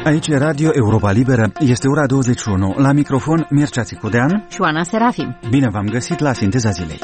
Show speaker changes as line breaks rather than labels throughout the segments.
Aici e Radio Europa Liberă. Este ora 21. La microfon Mircea Țicudean
și Oana Serafim.
Bine v-am găsit la Sinteza Zilei.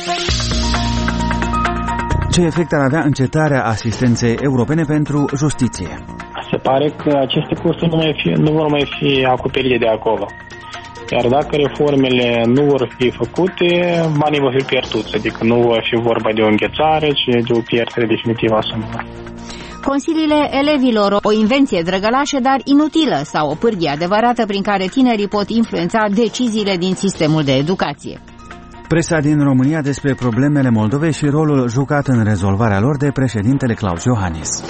Ce efect ar avea încetarea asistenței europene pentru justiție?
Se pare că aceste costuri nu vor mai fi acoperite de acolo. Iar dacă reformele nu vor fi făcute, banii vor fi pierduți. Adică nu va fi vorba de o înghețare, ci de o pierdere definitivă a sumelor.
Consiliile elevilor, o invenție drăgălașă, dar inutilă, sau o pârghie adevărată prin care tinerii pot influența deciziile din sistemul de educație.
Presa din România despre problemele Moldovei și rolul jucat în rezolvarea lor de președintele Klaus Iohannis.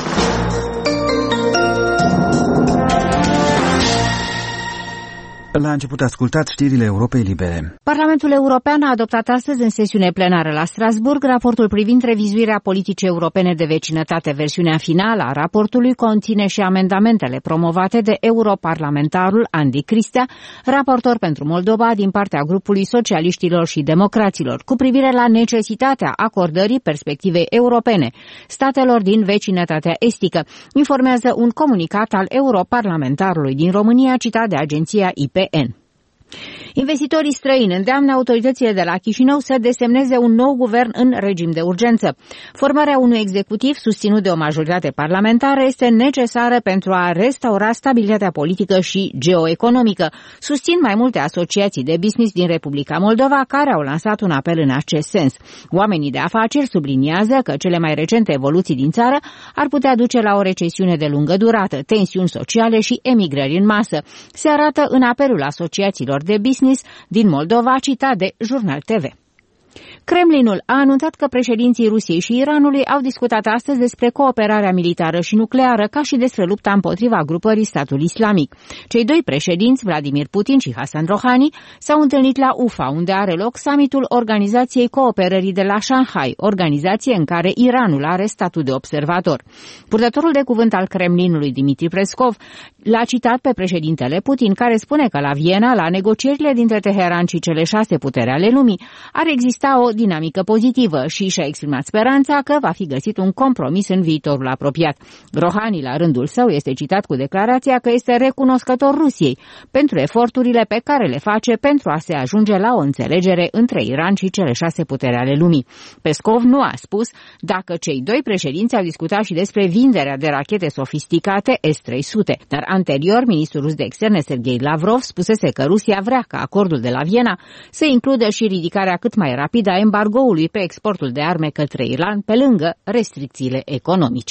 La început ascultați știrile Europei Libere.
Parlamentul European a adoptat astăzi în sesiune plenară la Strasbourg raportul privind revizuirea politicii europene de vecinătate. Versiunea finală a raportului conține și amendamentele promovate de europarlamentarul Andy Cristea, raportor pentru Moldova din partea grupului socialiștilor și democraților, cu privire la necesitatea acordării perspectivei europene statelor din vecinătatea estică, informează un comunicat al europarlamentarului din România citat de agenția IPN. Investitorii străini îndeamnă autoritățile de la Chișinău să desemneze un nou guvern în regim de urgență. Formarea unui executiv susținut de o majoritate parlamentară este necesară pentru a restaura stabilitatea politică și geoeconomică. Susțin mai multe asociații de business din Republica Moldova care au lansat un apel în acest sens. Oamenii de afaceri subliniază că cele mai recente evoluții din țară ar putea duce la o recesiune de lungă durată, tensiuni sociale și emigrări în masă. Se arată în apelul asociațiilor de business din Moldova, citat de Jurnal TV. Kremlinul a anunțat că președinții Rusiei și Iranului au discutat astăzi despre cooperarea militară și nucleară, ca și despre lupta împotriva grupării Statul Islamic. Cei doi președinți, Vladimir Putin și Hassan Rouhani, s-au întâlnit la Ufa, unde are loc summitul Organizației Cooperării de la Shanghai, organizație în care Iranul are statut de observator. Purtătorul de cuvânt al Kremlinului, Dmitri Peskov, l-a citat pe președintele Putin, care spune că la Viena, la negocierile dintre Teheran și cele 6 puteri ale lumii, ar exista o dinamică pozitivă și și-a exprimat speranța că va fi găsit un compromis în viitorul apropiat. Rouhani, la rândul său, este citat cu declarația că este recunoscător Rusiei pentru eforturile pe care le face pentru a se ajunge la o înțelegere între Iran și cele 6 puteri ale lumii. Peskov nu a spus dacă cei doi președinți au discutat și despre vinderea de rachete sofisticate S-300, dar anterior, ministrul rus de externe Sergei Lavrov spusese că Rusia vrea ca acordul de la Viena să includă și ridicarea cât mai rapidă a embargoului pe exportul de arme către Iran, pe lângă restricțiile economice.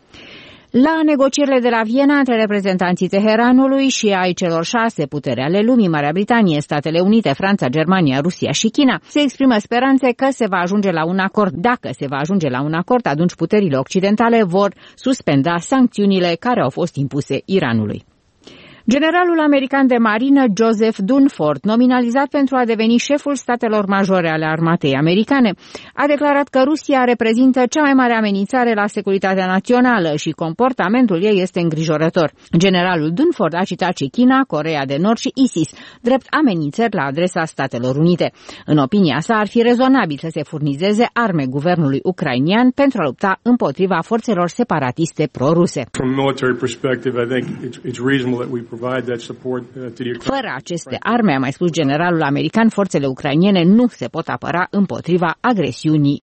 La negocierile de la Viena între reprezentanții Teheranului și ai celor 6 puteri ale lumii, Marea Britanie, Statele Unite, Franța, Germania, Rusia și China, se exprimă speranțe că se va ajunge la un acord. Dacă se va ajunge la un acord, atunci puterile occidentale vor suspenda sancțiunile care au fost impuse Iranului. Generalul american de marină Joseph Dunford, nominalizat pentru a deveni șeful statelor majore ale armatei americane, a declarat că Rusia reprezintă cea mai mare amenințare la securitatea națională și comportamentul ei este îngrijorător. Generalul Dunford a citat și China, Coreea de Nord și ISIS, drept amenințări la adresa Statelor Unite. În opinia sa, ar fi rezonabil să se furnizeze arme guvernului ucrainian pentru a lupta împotriva forțelor separatiste pro-ruse. Fără aceste arme, a mai spus generalul american, forțele ucrainiene nu se pot apăra împotriva agresiunii